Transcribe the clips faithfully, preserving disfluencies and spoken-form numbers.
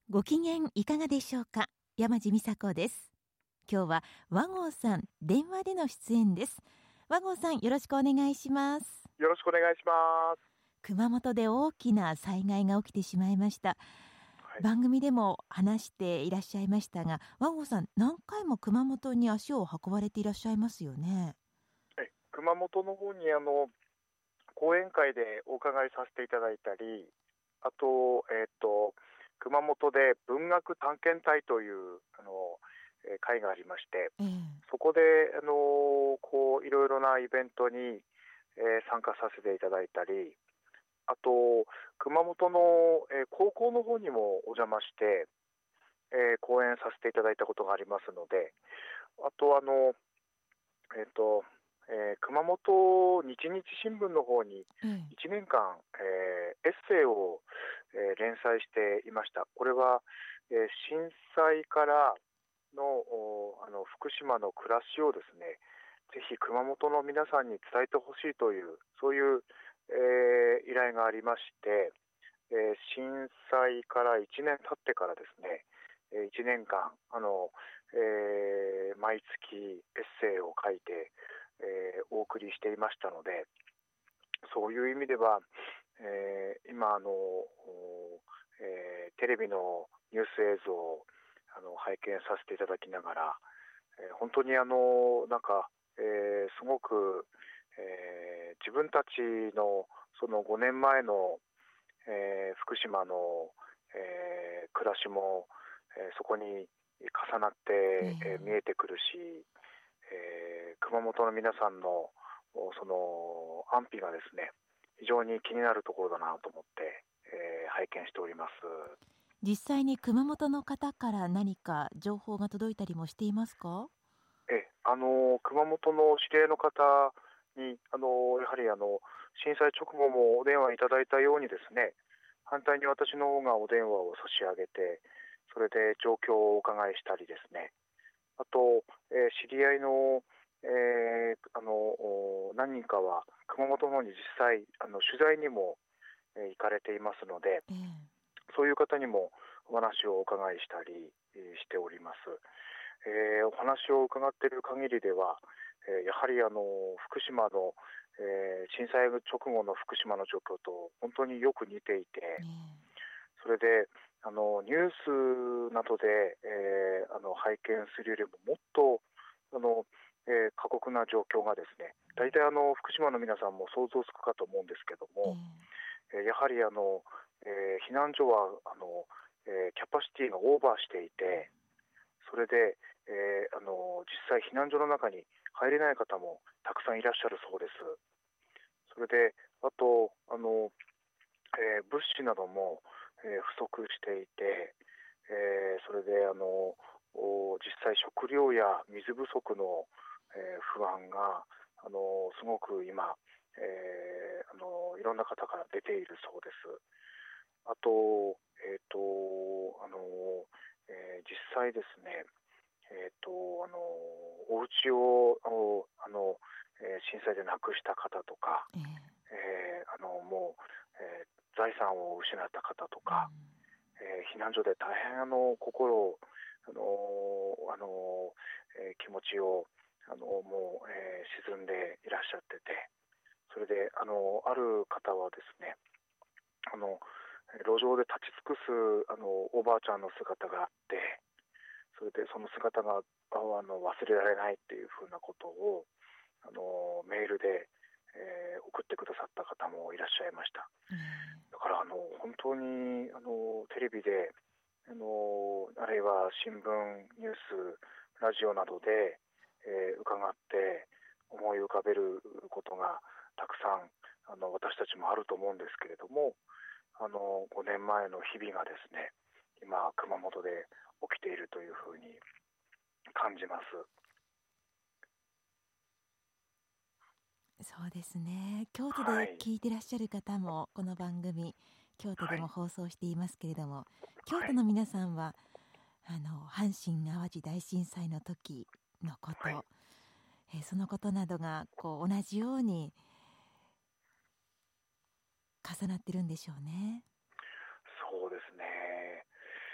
ご機嫌いかがでしょうか。山地美佐子です。今日は和合さん電話での出演です。和合さん、よろしくお願いします。 よろしくお願いします。 熊本で大きな災害が起きてしまいました、はい、番組でも話していらっしゃいましたが、和合さん何回も熊本に足を運ばれていらっしゃいますよね。 え熊本の方にあの講演会でお伺いさせていただいたり、あと、えー、と熊本で文学探検隊というあの、えー、会がありまして、えー、そこであのこういろいろなイベントに、えー、参加させていただいたり、あと熊本の、えー、高校の方にもお邪魔して、えー、講演させていただいたことがありますので、あとあの、えーとえー、熊本日日新聞の方にいちねんかん、えー、エッセイを、えー、連載していました。これは、えー、震災からの、あの福島の暮らしをですね、ぜひ熊本の皆さんに伝えてほしいという、そういう、えー、依頼がありまして、えー、震災からいちねん経ってからですね、いちねんかんあの、えー、毎月エッセイを書いて、えー、お送りしていましたので、そういう意味では、えー、今あの、えー、テレビのニュース映像をあの拝見させていただきながら、えー、本当にあのなんか、えー、すごく、えー、自分たちのそのごねんまえの、えー、福島の、えー、暮らしも、えー、そこに重なって、えー、見えてくるし、えー、熊本の皆さんのその安否がですね、非常に気になるところだなと思って、えー、拝見しております。 実際に熊本の方から何か情報が届いたりもしていますか？ えあの熊本の知り合いの方にあのやはりあの震災直後もお電話いただいたようにですね、反対に私の方がお電話を差し上げて、それで状況をお伺いしたりですね、あと、えー、知り合いの、えー、あの何人かは熊本の方に実際あの取材にも、えー、行かれていますので、えー、そういう方にもお話をお伺いしたり、えー、しております。えー、お話を伺っている限りでは、えー、やはりあの福島の、えー、震災直後の福島の状況と本当によく似ていて、それであのニュースなどで、えー、あの拝見するよりももっとあの、えー、過酷な状況がですね、大体あの福島の皆さんも想像つくかと思うんですけども、えー、やはりあの、えー、避難所はあの、えー、キャパシティがオーバーしていて、それで、えー、あの実際避難所の中に入れない方もたくさんいらっしゃるそうです。それであとあの、えー、物資なども、えー、不足していて、えー、それであの実際食料や水不足の、えー、不安があのすごく今、えー、あのいろんな方から出ているそうです。あと、えーとあのえー、実際ですね、えーとあのお家をあの、えー、震災で亡くした方とか、えーえー、あのもう、えー、財産を失った方とか、うんえー、避難所で大変あの心をあのあの、えー、気持ちをあのもう、えー、沈んでいらっしゃってて、それであのある方はですね、あの路上で立ち尽くすあのおばあちゃんの姿があって、それでその姿があの忘れられないっていうふうなことをあのメールで、えー、送ってくださった方もいらっしゃいました。だからあの本当にあのテレビであのあるいは新聞ニュースラジオなどで、えー、伺って思い浮かべることがたくさんあの私たちもあると思うんですけれども、あのごねんまえの日々がですね、今熊本で起きているというふうに感じます。 そうですね。京都で聞いてらっしゃる方も、はい、この番組京都でも放送していますけれども、はい、京都の皆さんはあの阪神・淡路大震災の時のこと、はい、えそのことなどがこう同じように重なってるんでしょうね。 そうですね。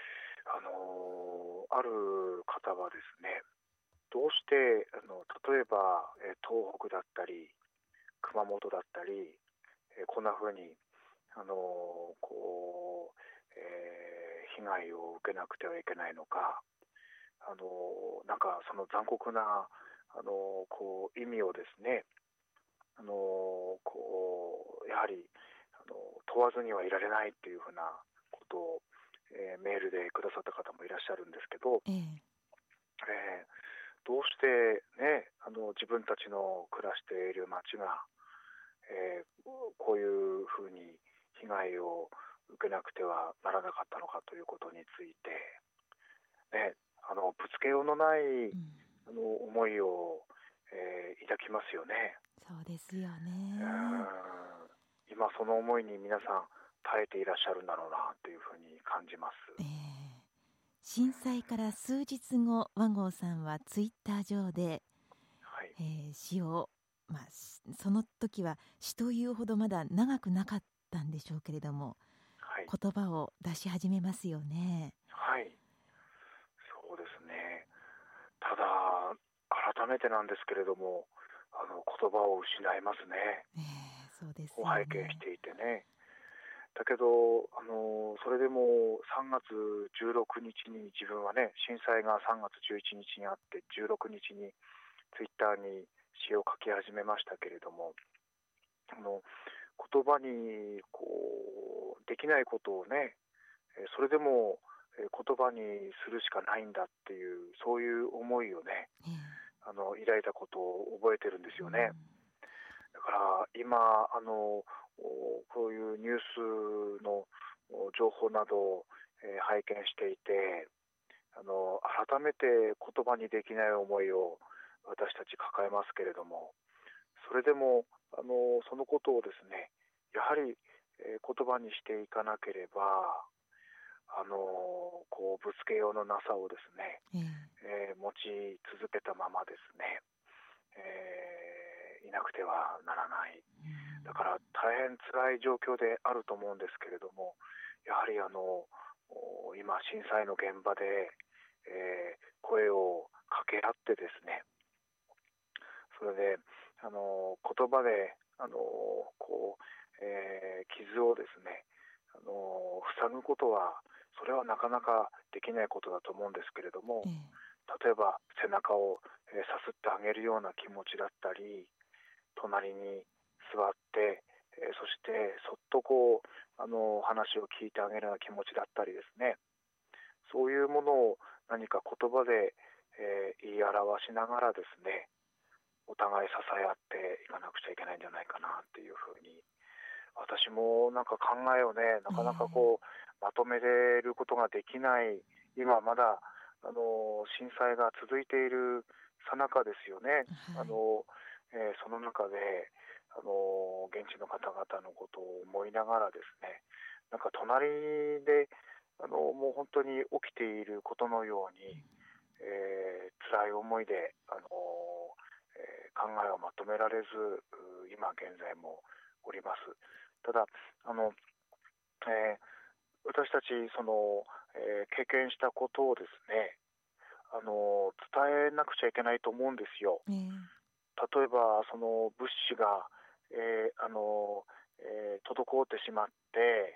あのある方がですね、どうしてあの例えば、えー東北だったり熊本だったり、えーこんな風にあのこう、えー被害を受けなくてはいけないのか、あのなんかその残酷なあのこう意味をですね、あのこうやはりあの問わずにはいられないっていうふうなことを、えーメールでくださった方もいらっしゃるんですけど、 ええ、 えーどうしてね、あの自分たちの暮らしている町が、えーこういうふうに被害を受けなくてはならなかったのかということについて、ね、あのぶつけようのないうん、 あの思いを、えー抱きますよね。 そうですようね。 ーん今その思いに皆さん耐えていらっしゃるんだろうなというふうに感じます。 ええ、震災から数日後、和合さんはツイッター上で、 はい、 えー詩を、まあ、しその時は詩というほどまだ長くなかったんでしょうけれども、 はい、 言葉を出し始めますよね。 はい、そうですね。ただ改めてなんですけれども、あの言葉を失いますね。 ええ、そうですをよね。 拝見していてね。だけど、あのそれでもさんがつじゅうろくにちに自分はね、震災がさんがつじゅういちにちにあってじゅうろくにちにツイッターに詩を書き始めましたけれども、あの言葉にこうできないことをね、えーそれでもえー言葉にするしかないんだっていうそういう思いをね、 ええ、 あの抱いたことを覚えてるんですよね。 うん、 だから今あのおこういうニュースのお情報などを、えー拝見していて、あの改めて言葉にできない思いを私たち抱えますけれども、それでもあのそのことをですね、やはり、えー言葉にしていかなければ、あのこうぶつけようのなさをですね、 ええ、 えー持ち続けたままですね、えーいなくてはならない。 うん、 だから大変辛い状況であると思うんですけれども、やはりあのお今震災の現場で、えー声を掛け合ってですね、それであの言葉であのこう、えー傷をですね、あの塞ぐことはそれはなかなかできないことだと思うんですけれども、 ええ、 例えば背中を、えーさすってあげるような気持ちだったり、隣に座って、えーそしてそっとこうあの話を聞いてあげるような気持ちだったりですね、そういうものを何か言葉で、えー言い表しながらですね、お互い支え合っていかなくちゃいけないんじゃないかなっていうふうに、私もなんか考えをね、なえかなかえ、 こうまとめれることができない、今まだあの震災が続いている最中ですよね。あはい、 の、えーその中であの現地の方々のことを思いながらですね、なんか隣であのもう本当に起きていることのように、えー辛い思いであの、えー考えをまとめられず、う今現在もおります。ただあの、えー私たちその、えー経験したことをですね、あの伝えなくちゃいけないと思うんですよ。 ええ、 例えばその物資が、えーあのえー滞ってしまって、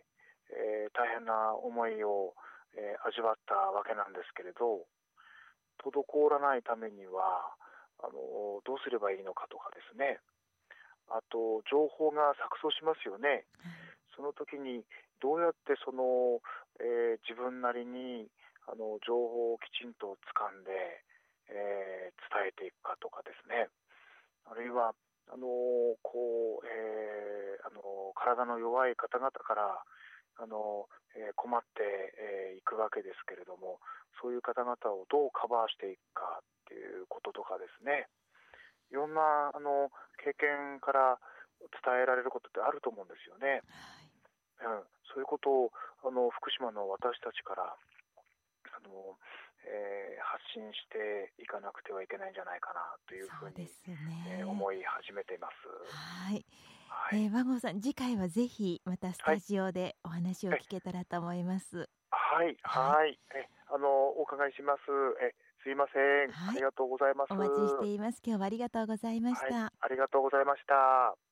えー大変な思いを、えー味わったわけなんですけれど、滞らないためにはあのどうすればいいのかとかですね、あと情報が錯綜しますよね。 はい、 その時にどうやってその、えー自分なりにあの情報をきちんと掴んで、えー伝えていくかとかですね、あるいはあのこう、えーあの体の弱い方々からあの、えー困ってい、えーくわけですけれども、そういう方々をどうカバーしていくかっていうこととかですね、いろんなあの経験から伝えられることってあると思うんですよね。 はい、 うん、そういうことをあの福島の私たちからあの、えー発信していかなくてはいけないんじゃないかなというふうに、 そうですえーね。 思い始めています。 はい、 はい、 えー、和合さん、次回はぜひまたスタはい、 ジオでお話をえ聞けたらと思います。 はい、 はい、 はい、えあのお伺いします。えすいません、 はい、 ありがとうございます。 お待ちしています。今日はありがとうございましはい、 た。 ありがとうございました。